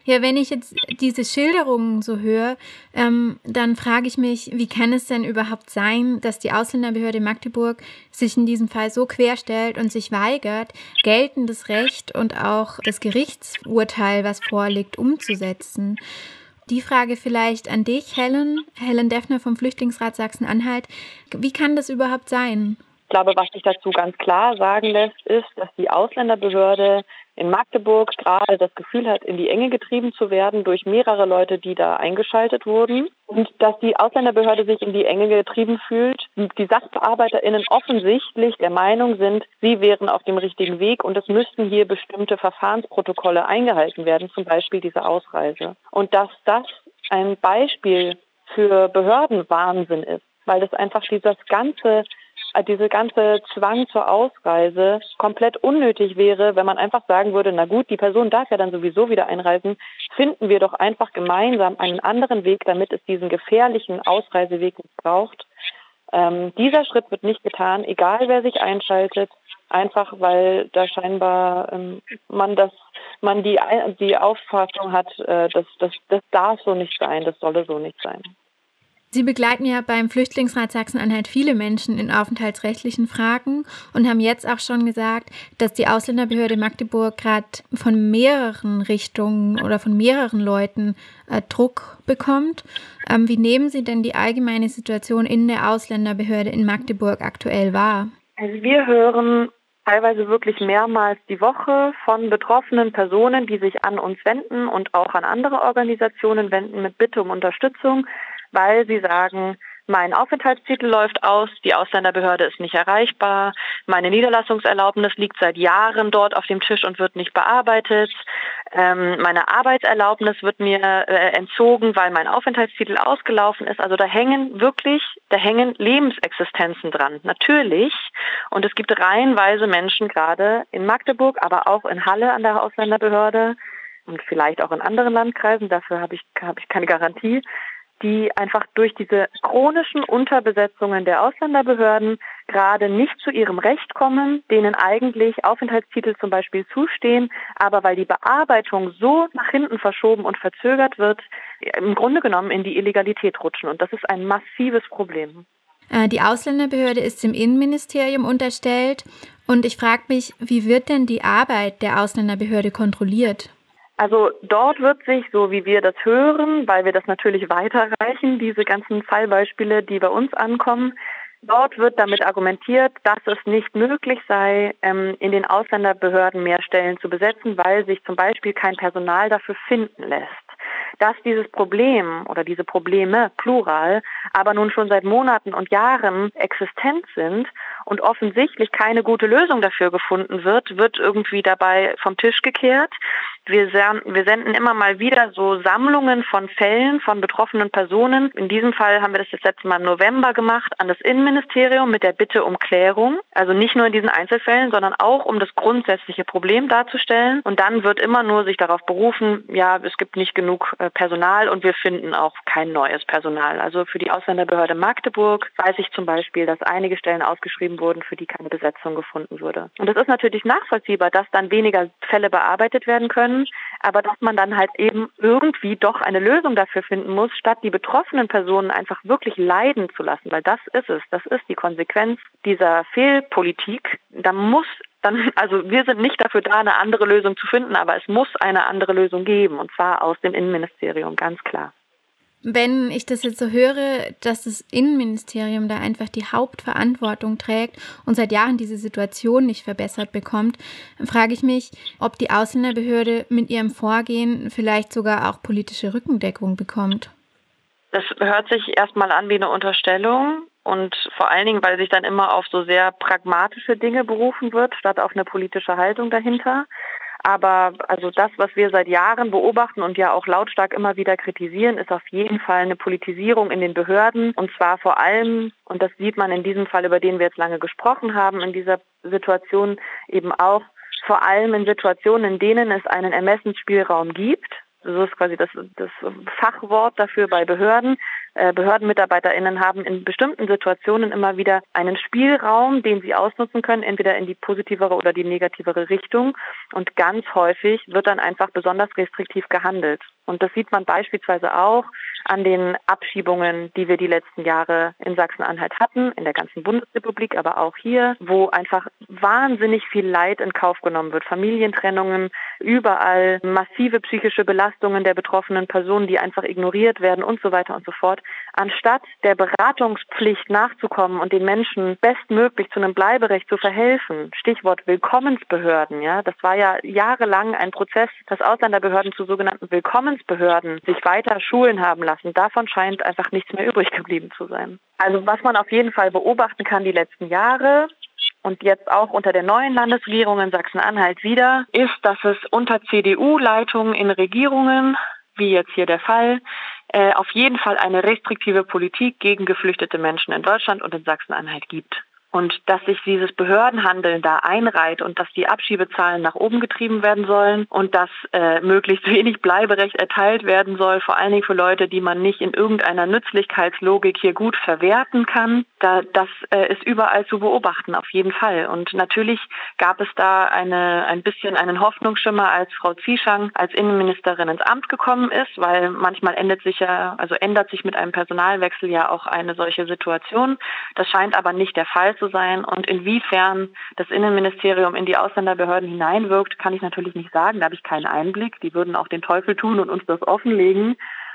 Ja, wenn ich jetzt diese Schilderungen so höre, dann frage ich mich, wie kann es denn überhaupt sein, dass die Ausländerbehörde Magdeburg sich in diesem Fall so querstellt und sich weigert, geltendes Recht und auch das Gerichtsurteil, was vorliegt, umzusetzen? Die Frage vielleicht an dich, Helen Deffner vom Flüchtlingsrat Sachsen-Anhalt. Wie kann das überhaupt sein? Ich glaube, was sich dazu ganz klar sagen lässt, ist, dass die Ausländerbehörde in Magdeburg gerade das Gefühl hat, in die Enge getrieben zu werden durch mehrere Leute, die da eingeschaltet wurden. Und dass die Ausländerbehörde sich in die Enge getrieben fühlt, die SachbearbeiterInnen offensichtlich der Meinung sind, sie wären auf dem richtigen Weg und es müssten hier bestimmte Verfahrensprotokolle eingehalten werden, zum Beispiel diese Ausreise. Und dass das ein Beispiel für Behördenwahnsinn ist, weil das einfach diese ganze Zwang zur Ausreise komplett unnötig wäre, wenn man einfach sagen würde, na gut, die Person darf ja dann sowieso wieder einreisen, finden wir doch einfach gemeinsam einen anderen Weg, damit es diesen gefährlichen Ausreiseweg nicht braucht. Dieser Schritt wird nicht getan, egal wer sich einschaltet, einfach weil da scheinbar man die Auffassung hat, das darf so nicht sein, das solle so nicht sein. Sie begleiten ja beim Flüchtlingsrat Sachsen-Anhalt viele Menschen in aufenthaltsrechtlichen Fragen und haben jetzt auch schon gesagt, dass die Ausländerbehörde Magdeburg gerade von mehreren Richtungen oder von mehreren Leuten Druck bekommt. Wie nehmen Sie denn die allgemeine Situation in der Ausländerbehörde in Magdeburg aktuell wahr? Also wir hören teilweise wirklich mehrmals die Woche von betroffenen Personen, die sich an uns wenden und auch an andere Organisationen wenden mit Bitte um Unterstützung, weil sie sagen, mein Aufenthaltstitel läuft aus, die Ausländerbehörde ist nicht erreichbar, meine Niederlassungserlaubnis liegt seit Jahren dort auf dem Tisch und wird nicht bearbeitet, meine Arbeitserlaubnis wird mir entzogen, weil mein Aufenthaltstitel ausgelaufen ist. Also da hängen Lebensexistenzen dran, natürlich. Und es gibt reihenweise Menschen gerade in Magdeburg, aber auch in Halle an der Ausländerbehörde und vielleicht auch in anderen Landkreisen, dafür habe ich keine Garantie, die einfach durch diese chronischen Unterbesetzungen der Ausländerbehörden gerade nicht zu ihrem Recht kommen, denen eigentlich Aufenthaltstitel zum Beispiel zustehen, aber weil die Bearbeitung so nach hinten verschoben und verzögert wird, im Grunde genommen in die Illegalität rutschen. Und das ist ein massives Problem. Die Ausländerbehörde ist dem Innenministerium unterstellt und ich frage mich, wie wird denn die Arbeit der Ausländerbehörde kontrolliert? Also dort wird sich, so wie wir das hören, weil wir das natürlich weiterreichen, diese ganzen Fallbeispiele, die bei uns ankommen, dort wird damit argumentiert, dass es nicht möglich sei, in den Ausländerbehörden mehr Stellen zu besetzen, weil sich zum Beispiel kein Personal dafür finden lässt. Dass dieses Problem oder diese Probleme, plural, aber nun schon seit Monaten und Jahren existent sind und offensichtlich keine gute Lösung dafür gefunden wird irgendwie dabei vom Tisch gekehrt. Wir senden immer mal wieder so Sammlungen von Fällen von betroffenen Personen. In diesem Fall haben wir das letzte Mal im November gemacht an das Innenministerium mit der Bitte um Klärung. Also nicht nur in diesen Einzelfällen, sondern auch um das grundsätzliche Problem darzustellen. Und dann wird immer nur sich darauf berufen, ja, es gibt nicht genug Personal und wir finden auch kein neues Personal. Also für die Ausländerbehörde Magdeburg weiß ich zum Beispiel, dass einige Stellen ausgeschrieben wurden, für die keine Besetzung gefunden wurde. Und es ist natürlich nachvollziehbar, dass dann weniger Fälle bearbeitet werden können, aber dass man dann halt eben irgendwie doch eine Lösung dafür finden muss, statt die betroffenen Personen einfach wirklich leiden zu lassen, weil das ist es. Das ist die Konsequenz dieser Fehlpolitik. Also wir sind nicht dafür da, eine andere Lösung zu finden, aber es muss eine andere Lösung geben, und zwar aus dem Innenministerium, ganz klar. Wenn ich das jetzt so höre, dass das Innenministerium da einfach die Hauptverantwortung trägt und seit Jahren diese Situation nicht verbessert bekommt, frage ich mich, ob die Ausländerbehörde mit ihrem Vorgehen vielleicht sogar auch politische Rückendeckung bekommt. Das hört sich erstmal an wie eine Unterstellung und vor allen Dingen, weil sich dann immer auf so sehr pragmatische Dinge berufen wird, statt auf eine politische Haltung dahinter. Aber also das, was wir seit Jahren beobachten und ja auch lautstark immer wieder kritisieren, ist auf jeden Fall eine Politisierung in den Behörden. Und zwar vor allem, und das sieht man in diesem Fall, über den wir jetzt lange gesprochen haben, in dieser Situation eben auch, vor allem in Situationen, in denen es einen Ermessensspielraum gibt. So ist quasi das Fachwort dafür bei Behörden. BehördenmitarbeiterInnen haben in bestimmten Situationen immer wieder einen Spielraum, den sie ausnutzen können, entweder in die positivere oder die negativere Richtung. Und ganz häufig wird dann einfach besonders restriktiv gehandelt. Und das sieht man beispielsweise auch an den Abschiebungen, die wir die letzten Jahre in Sachsen-Anhalt hatten, in der ganzen Bundesrepublik, aber auch hier, wo einfach wahnsinnig viel Leid in Kauf genommen wird. Familientrennungen, überall massive psychische Belastungen der betroffenen Personen, die einfach ignoriert werden und so weiter und so fort. Anstatt der Beratungspflicht nachzukommen und den Menschen bestmöglich zu einem Bleiberecht zu verhelfen, Stichwort Willkommensbehörden, ja, das war ja jahrelang ein Prozess, dass Ausländerbehörden zu sogenannten Willkommensbehörden sich weiter schulen haben lassen. Davon scheint einfach nichts mehr übrig geblieben zu sein. Also was man auf jeden Fall beobachten kann die letzten Jahre und jetzt auch unter der neuen Landesregierung in Sachsen-Anhalt wieder, ist, dass es unter CDU-Leitungen in Regierungen, wie jetzt hier der Fall, auf jeden Fall eine restriktive Politik gegen geflüchtete Menschen in Deutschland und in Sachsen-Anhalt gibt. Und dass sich dieses Behördenhandeln da einreiht und dass die Abschiebezahlen nach oben getrieben werden sollen und dass möglichst wenig Bleiberecht erteilt werden soll, vor allen Dingen für Leute, die man nicht in irgendeiner Nützlichkeitslogik hier gut verwerten kann, das ist überall zu beobachten, auf jeden Fall. Und natürlich gab es da ein bisschen einen Hoffnungsschimmer, als Frau Zieschang als Innenministerin ins Amt gekommen ist, weil manchmal ändert sich mit einem Personalwechsel ja auch eine solche Situation. Das scheint aber nicht der Fall zu sein. Und inwiefern das Innenministerium in die Ausländerbehörden hineinwirkt, kann ich natürlich nicht sagen. Da habe ich keinen Einblick. Die würden auch den Teufel tun und uns das offenlegen.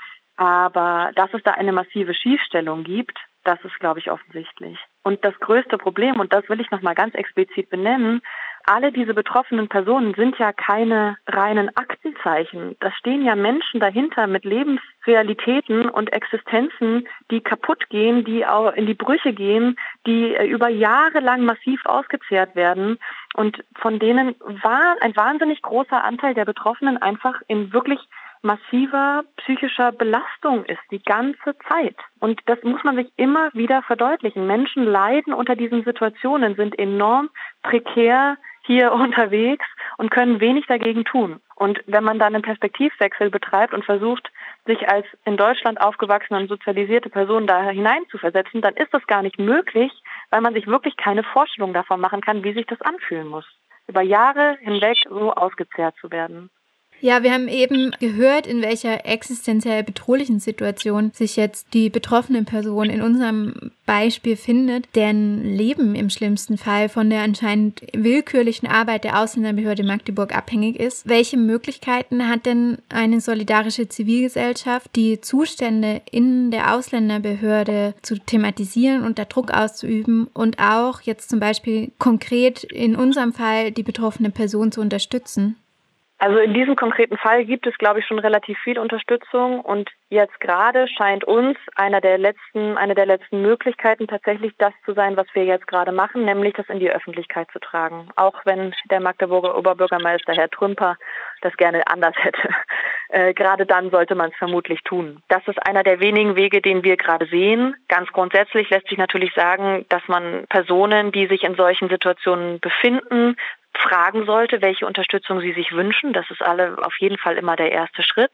Aber dass es da eine massive Schiefstellung gibt, das ist, glaube ich, offensichtlich. Und das größte Problem, und das will ich nochmal ganz explizit benennen, alle diese betroffenen Personen sind ja keine reinen Aktenzeichen. Da stehen ja Menschen dahinter mit Lebensrealitäten und Existenzen, die kaputt gehen, die auch in die Brüche gehen, die über Jahre lang massiv ausgezehrt werden und von denen ein wahnsinnig großer Anteil der Betroffenen einfach in wirklich massiver psychischer Belastung ist, die ganze Zeit. Und das muss man sich immer wieder verdeutlichen. Menschen leiden unter diesen Situationen, sind enorm prekär hier unterwegs und können wenig dagegen tun. Und wenn man dann einen Perspektivwechsel betreibt und versucht, sich als in Deutschland aufgewachsene und sozialisierte Person da hineinzuversetzen, dann ist das gar nicht möglich, weil man sich wirklich keine Vorstellung davon machen kann, wie sich das anfühlen muss, über Jahre hinweg so ausgezehrt zu werden. Ja, wir haben eben gehört, in welcher existenziell bedrohlichen Situation sich jetzt die betroffene Person in unserem Beispiel findet, deren Leben im schlimmsten Fall von der anscheinend willkürlichen Arbeit der Ausländerbehörde Magdeburg abhängig ist. Welche Möglichkeiten hat denn eine solidarische Zivilgesellschaft, die Zustände in der Ausländerbehörde zu thematisieren und da Druck auszuüben und auch jetzt zum Beispiel konkret in unserem Fall die betroffene Person zu unterstützen? Also in diesem konkreten Fall gibt es, glaube ich, schon relativ viel Unterstützung und jetzt gerade scheint uns eine der letzten Möglichkeiten tatsächlich das zu sein, was wir jetzt gerade machen, nämlich das in die Öffentlichkeit zu tragen. Auch wenn der Magdeburger Oberbürgermeister Herr Trümper das gerne anders hätte. Gerade dann sollte man es vermutlich tun. Das ist einer der wenigen Wege, den wir gerade sehen. Ganz grundsätzlich lässt sich natürlich sagen, dass man Personen, die sich in solchen Situationen befinden, fragen sollte, welche Unterstützung sie sich wünschen. Das ist auf jeden Fall immer der erste Schritt.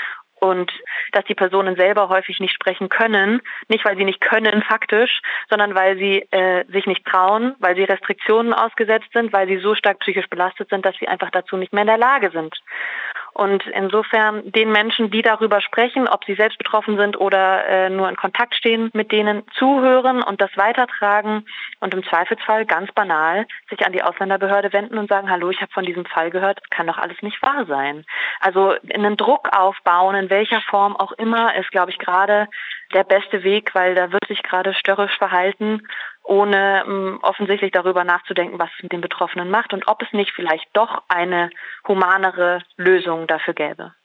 Und dass die Personen selber häufig nicht sprechen können, nicht weil sie nicht können faktisch, sondern weil sie sich nicht trauen, weil sie Restriktionen ausgesetzt sind, weil sie so stark psychisch belastet sind, dass sie einfach dazu nicht mehr in der Lage sind. Und insofern den Menschen, die darüber sprechen, ob sie selbst betroffen sind oder nur in Kontakt stehen, mit denen zuhören und das weitertragen und im Zweifelsfall ganz banal sich an die Ausländerbehörde wenden und sagen, hallo, ich habe von diesem Fall gehört, das kann doch alles nicht wahr sein. Also einen Druck aufbauen, in welcher Form auch immer, ist, glaube ich, gerade der beste Weg, weil da wird sich gerade störrisch verhalten, ohne offensichtlich darüber nachzudenken, was es mit den Betroffenen macht und ob es nicht vielleicht doch eine humanere Lösung dafür gäbe.